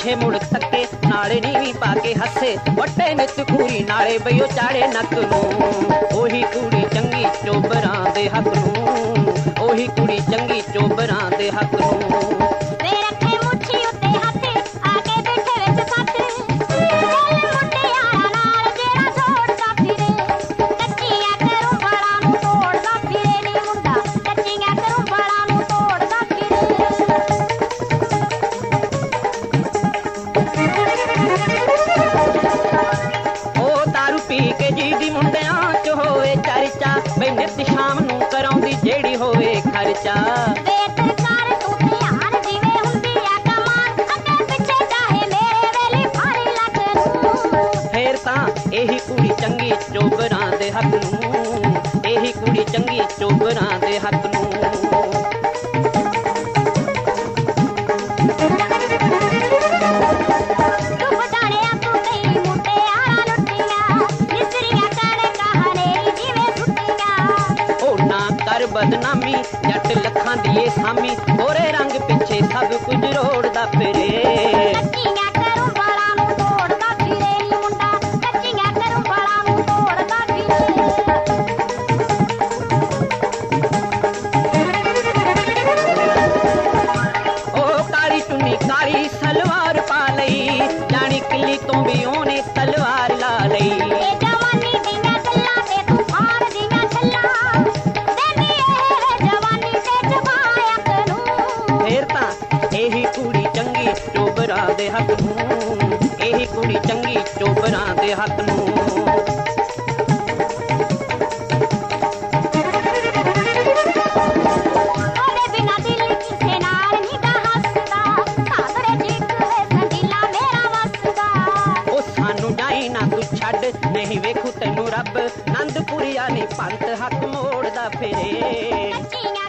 ਪਿੱਛੇ ਮੁੜ ਤੱਕੇ ਨਾਲੇ ਨੀਵੀਂ ਪਾ ਕੇ ਹੱਸੇ ਵੱਟੇ ਨਿੱਤ ਖੂਰੀ ਨਾਲੇ ਬਈਓ ਚਾੜੇ ਨੱਕ ਨੂੰ ਉਹੀ ਕੁੜੀ ਚੰਗੀ ਚੋਬਰਾਂ ਦੇ ਹੱਕ ਨੂੰ ਉਹੀ ਕੁੜੀ ਚੰਗੀ ਚੋਬਰਾਂ ਦੇ ਹੱਕ ਨੂੰ ਵੇ ਰੱਖੇ ਮੁੱਠੀ ਉੱਤੇ ਹੱਥ ਆ ਕੇ ਬੈਠੇ ਵਿੱਚ ਸੱਤ ਚੱਲ ਮੁੰਡਿਆਂ ਨਾਲ ਜਿਹੜਾ ਦੌੜਦਾ ਫਿਰੇ ਕੱਚੀਆਂ ਕਰੂੰ ਬਲਾਂ ਨੂੰ ਤੋੜਦਾ ਫਿਰੇ ਨੀ ਮੁੰਡਾ ਕੱਚੀਆਂ ਕਰੂੰ ਬਲਾਂ ਨੂੰ ਤੋੜਦਾ ਫਿਰੇ ਉਹ ਦਾਰੂ ਪੀ ਕੇ ਜੀ ਦੀ ਮੁੰਡਿਆਂ ਚ ਹੋਵੇ ਚਰਚਾ ਬਈ ਨਿੱਤ ਸ਼ਾਮ ਨੂੰ ਕਰਾਉਂਦੀ ਜਿਹੜੀ ਹੋਵੇ ਖਰਚਾ ਵੇ ਸਰਕਾਰ ਤੂੰ ਧਿਆਨ ਜਿਵੇਂ ਹੁੰਦੀ ਆ ਕਮਾਨ ਅੱਗੇ ਪਿੱਛੇ ਚਾਹੇ ਮੇਰੇ ਵੇਲੇ ਭਾਰੀ ਲੱਗ ਨੂੰ ਫੇਰ ਤਾਂ ਇਹੀ ਕੁੜੀ ਚੰਗੀ ਚੋਬਰਾਂ ਦੇ ਹੱਕ ਨੂੰ ਇਹੀ ਕੁੜੀ ਚੰਗੀ ਚੋਬਰਾਂ ਦੇ ਹੱਕ ਨੂੰ ਤੂੰ ਬਟਾਣਿਆ ਤੂੰ ਨਹੀਂ ਮੁੰਡਿਆਂ ਲੁੱਟੀਆਂ ਮਿਸਰੀਆਂ ਕਰ ਕਹਾਣੀ ਜਿਵੇਂ ਸੁੱਟੀਆਂ ਉਹ ਨਾ ਕਰ ਬਦਨਾਮੀ ਜੱਟ ਲੱਖਾਂ ਦੀ ਏ ਸਾਮੀ ਗੋਰੇ ਰੰਗ ਪਿੱਛੇ ਸਭ ਕੁਝ ਰੋੜਦਾ ਫਿਰੇ ਕੱਚੀਆਂ ਕਰੂੰ ਬਲਾਂ ਨੂੰ ਤੋੜਦਾ ਫਿਰੇ ਨੀ ਮੁੰਡਾ ਕੱਚੀਆਂ ਕਰੂੰ ਬਲਾਂ ਨੂੰ ਤੋੜਦਾ ਫਿਰੇ ਉਹ ਕਾਲੀ ਚੁੰਨੀ ਕਾਲੀ ਸਲਵਾਰ ਪਾ ਲਈ ਜਾਣੀ ਕਿੱਲੀ ਤੋਂ ਵੀ ਉਹਨੇ ਤਲਵਾਰ ਲਾ ਲਈ ਇਹ ਜਵਾਨੀ ਦੀਆਂ ਗੱਲਾਂ ਤੇ ਤੂਫਾਨ ਦੀਆਂ ਛੱਲਾਂ ਦੇਂਦੀ ਇਹ ਜਵਾਨੀ ਤੇ ਜਵਾਇਕ ਨੂੰ ਫੇਰ ਤਾਂ ਇਹੀ ਕੁੜੀ ਚੰਗੀ ਚੋਬਰਾਂ ਦੇ ਹੱਕ ਨੂੰ ਇਹੀ ਕੁੜੀ ਚੰਗੀ ਚੋਬਰਾਂ ਦੇ ਹੱਕ ਨੂੰ ਉਹਦੇ ਬਿਨਾਂ ਦਿਲ ਕਿਸੇ ਨਾਲ ਨੀ ਗਾ ਹੱਸਦਾ ਕਾਂਗੜੇ ਜਿੱਕ ਸੰਦੀਲਾ ਮੇਰਾ ਵਸਦਾ ਉਹ ਸਾਨੂੰ ਜਾਈ ਨਾ ਤੂੰ ਛੱਡ ਨਹੀਂ ਵੇਖੂ ਤੈਨੂੰ ਰੱਬ ਨੰਦਪੁਰੀਆ ਨੀ ਪੰਥ ਹੱਕ ਮੋੜਦਾ ਫਿਰੇ ਕੱਚੀਆਂ